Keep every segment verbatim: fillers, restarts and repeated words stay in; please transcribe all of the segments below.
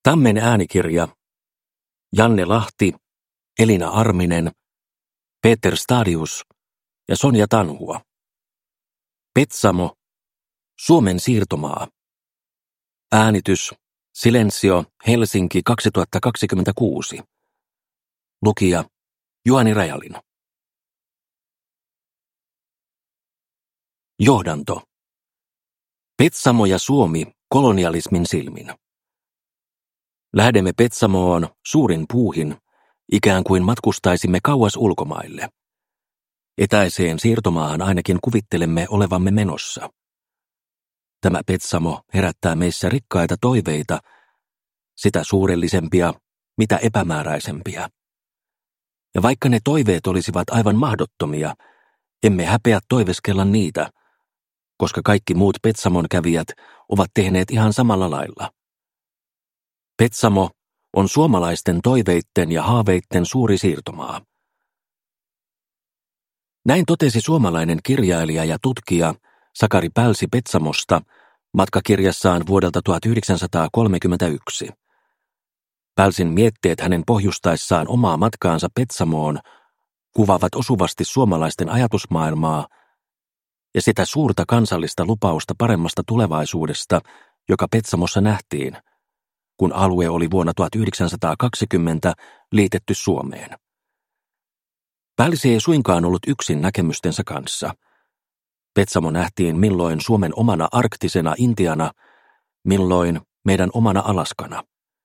Tammen äänikirja, Janne Lahti, Elina Arminen, Peter Stadius ja Sonja Tanhua. Petsamo, Suomen siirtomaa. Äänitys, Silensio, Helsinki kaksituhattakaksikymmentäkuusi. Lukija, Juhani Rajalin. Johdanto. Petsamo ja Suomi kolonialismin silmin. Lähdemme Petsamoon suurin puuhin, ikään kuin matkustaisimme kauas ulkomaille. Etäiseen siirtomaahan ainakin kuvittelemme olevamme menossa. Tämä Petsamo herättää meissä rikkaita toiveita, sitä suurellisempia, mitä epämääräisempiä. Ja vaikka ne toiveet olisivat aivan mahdottomia, emme häpeä toiveskella niitä, koska kaikki muut Petsamon kävijät ovat tehneet ihan samalla lailla. Petsamo on suomalaisten toiveitten ja haaveitten suuri siirtomaa. Näin totesi suomalainen kirjailija ja tutkija Sakari Pälsi Petsamosta matkakirjassaan vuodelta tuhatyhdeksänsataakolmekymmentäyksi. Pälsin mietteet hänen pohjustaessaan omaa matkaansa Petsamoon kuvaavat osuvasti suomalaisten ajatusmaailmaa ja sitä suurta kansallista lupausta paremmasta tulevaisuudesta, joka Petsamossa nähtiin, kun alue oli vuonna tuhatyhdeksänsataakaksikymmentä liitetty Suomeen. Pälsi ei suinkaan ollut yksin näkemystensä kanssa. Petsamo nähtiin milloin Suomen omana arktisena Intiana, milloin meidän omana Alaskana.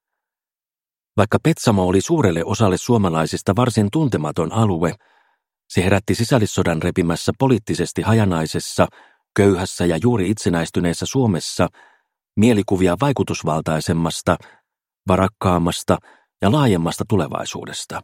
Vaikka Petsamo oli suurelle osalle suomalaisista varsin tuntematon alue, se herätti sisällissodan repimässä poliittisesti hajanaisessa, köyhässä ja juuri itsenäistyneessä Suomessa mielikuvia vaikutusvaltaisemmasta, varakkaammasta ja laajemmasta tulevaisuudesta.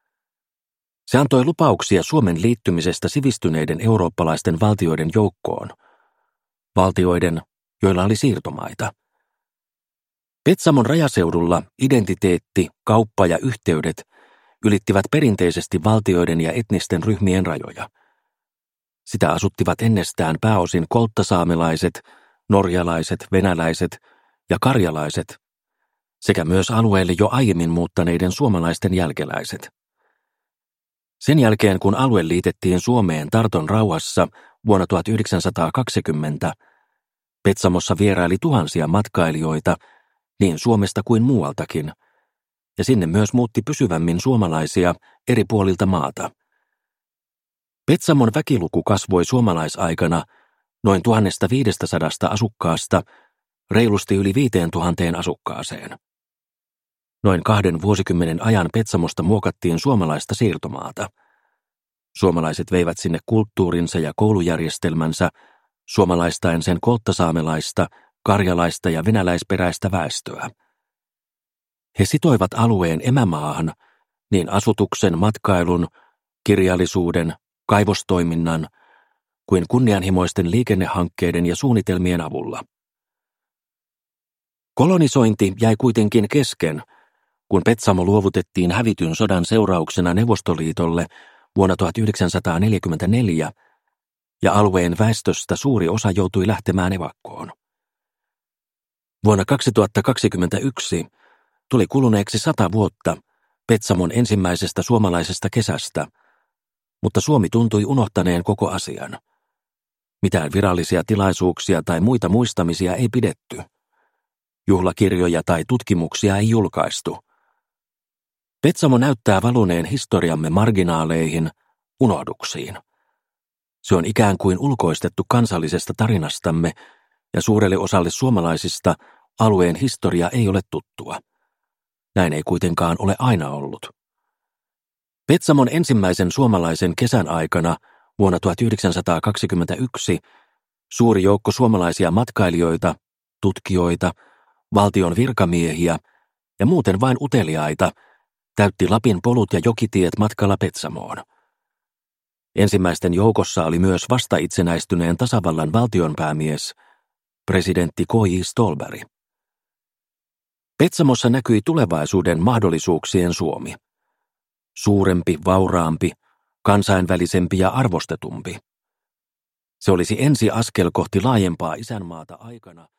Se antoi lupauksia Suomen liittymisestä sivistyneiden eurooppalaisten valtioiden joukkoon, valtioiden, joilla oli siirtomaita. Petsamon rajaseudulla identiteetti, kauppa ja yhteydet ylittivät perinteisesti valtioiden ja etnisten ryhmien rajoja. Sitä asuttivat ennestään pääosin kolttasaamelaiset, norjalaiset, venäläiset ja karjalaiset sekä myös alueelle jo aiemmin muuttaneiden suomalaisten jälkeläiset. Sen jälkeen, kun alue liitettiin Suomeen Tarton rauhassa vuonna tuhatyhdeksänsataakaksikymmentä, Petsamossa vieraili tuhansia matkailijoita niin Suomesta kuin muualtakin, ja sinne myös muutti pysyvämmin suomalaisia eri puolilta maata. Petsamon väkiluku kasvoi suomalaisaikana noin tuhatviisisataa asukkaasta reilusti yli viiteentuhanteen asukkaaseen. Noin kahden vuosikymmenen ajan Petsamosta muokattiin suomalaista siirtomaata. Suomalaiset veivät sinne kulttuurinsa ja koulujärjestelmänsä, suomalaistaen sen kolttasaamelaista, karjalaista ja venäläisperäistä väestöä. He sitoivat alueen emämaahan niin asutuksen, matkailun, kirjallisuuden, kaivostoiminnan kuin kunnianhimoisten liikennehankkeiden ja suunnitelmien avulla. Kolonisointi jäi kuitenkin kesken, kun Petsamo luovutettiin hävityn sodan seurauksena Neuvostoliitolle vuonna tuhatyhdeksänsataaneljäkymmentäneljä ja alueen väestöstä suuri osa joutui lähtemään evakkoon. Vuonna kaksituhattakaksikymmentäyksi tuli kuluneeksi sata vuotta Petsamon ensimmäisestä suomalaisesta kesästä, mutta Suomi tuntui unohtaneen koko asian. Mitään virallisia tilaisuuksia tai muita muistamisia ei pidetty. Juhlakirjoja tai tutkimuksia ei julkaistu. Petsamo näyttää valuneen historiamme marginaaleihin, unohduksiin. Se on ikään kuin ulkoistettu kansallisesta tarinastamme, ja suurelle osalle suomalaisista alueen historia ei ole tuttua. Näin ei kuitenkaan ole aina ollut. Petsamon ensimmäisen suomalaisen kesän aikana vuonna tuhatyhdeksänsataakaksikymmentäyksi suuri joukko suomalaisia matkailijoita, tutkijoita, valtion virkamiehiä ja muuten vain uteliaita täytti Lapin polut ja jokitiet matkalla Petsamoon. Ensimmäisten joukossa oli myös vasta itsenäistyneen tasavallan valtionpäämies, presidentti K J Ståhlberg. Petsamossa näkyi tulevaisuuden mahdollisuuksien Suomi. Suurempi, vauraampi, kansainvälisempi ja arvostetumpi. Se olisi ensi askel kohti laajempaa isänmaata aikana,